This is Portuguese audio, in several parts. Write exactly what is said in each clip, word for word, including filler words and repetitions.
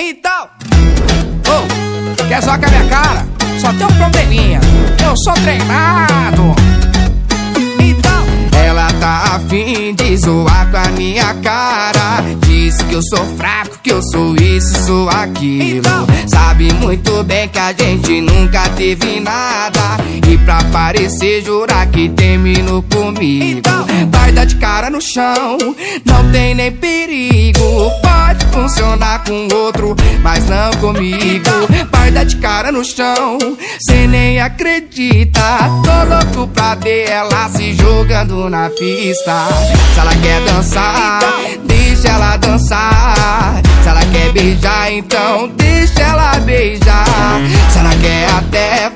Então, oh, quer zoar com a minha cara? Só tem um probleminha, eu sou treinado. Então, ela tá afim de zoar com a minha cara. Diz que eu sou fraco, que eu sou isso, sou aquilo. Então, sabe muito bem que a gente nunca teve nada. E pra parecer jurar que terminou comigo. Então, vai dar de cara no chão, não tem nem perigo. Pode funcionar com outro, mas não comigo. Vai dar de cara no chão, cê nem acredita. Tô louco pra ver ela se jogando na pista. Se ela quer dançar, deixa ela dançar. Se ela quer beijar, então deixa ela beijar. Se ela quer até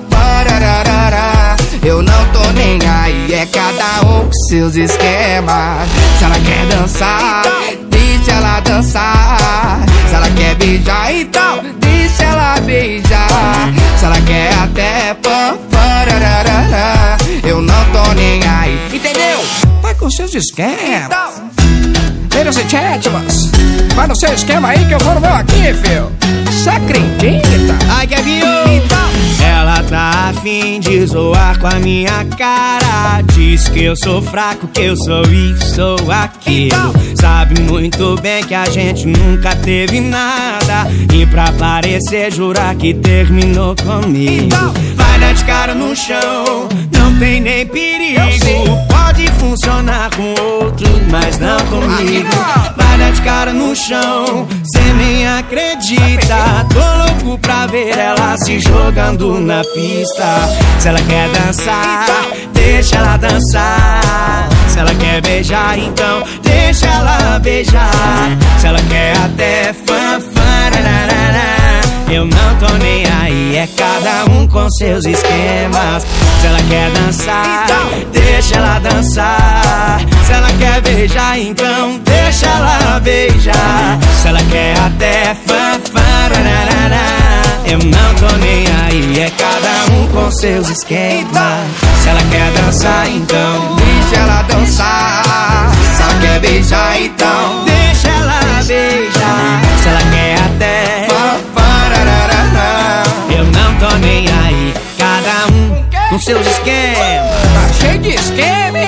pamparararara, eu não tô nem aí, é cada um com seus esquemas. Se ela quer dançar, deixa ela dançar. Se ela quer beijar, então deixa ela beijar. Se ela quer até pamparararara, eu não tô nem aí, entendeu? Vai com seus esquemas. Ladies and gentlemen, vai no seu esquema aí que eu vou no meu aqui, filho. Cê acredita? Ai, Kevinho! Então, ela tá afim de zoar com a minha cara. Diz que eu sou fraco, que eu sou isso, sou aquilo. Então, sabe muito bem que a gente nunca teve nada. E pra parecer jurar que terminou comigo. Então, vai dar de cara no chão, não tem nem perigo. Pode funcionar com outro, mas não comigo. Vai dar de cara no chão, cê nem acredita. Tô louco pra ver ela se jogando na pista. Se ela quer dançar, deixa ela dançar. Se ela quer beijar, então deixa ela beijar. Se ela quer até fanfarararara, eu não tô nem aí, é cada um com seus esquemas. Se ela quer dançar, deixa ela dançar. Se ela quer beijar, então deixa ela beijar. Se ela quer até fanfarararara, eu não tô nem aí, é cada um com seus esquemas. Se ela quer dançar, então deixa ela dançar. Se ela quer beijar, então deixa ela beijar. Se ela quer até pamparararara, eu não tô nem aí, cada um com seus esquemas. tá cheio de esquema,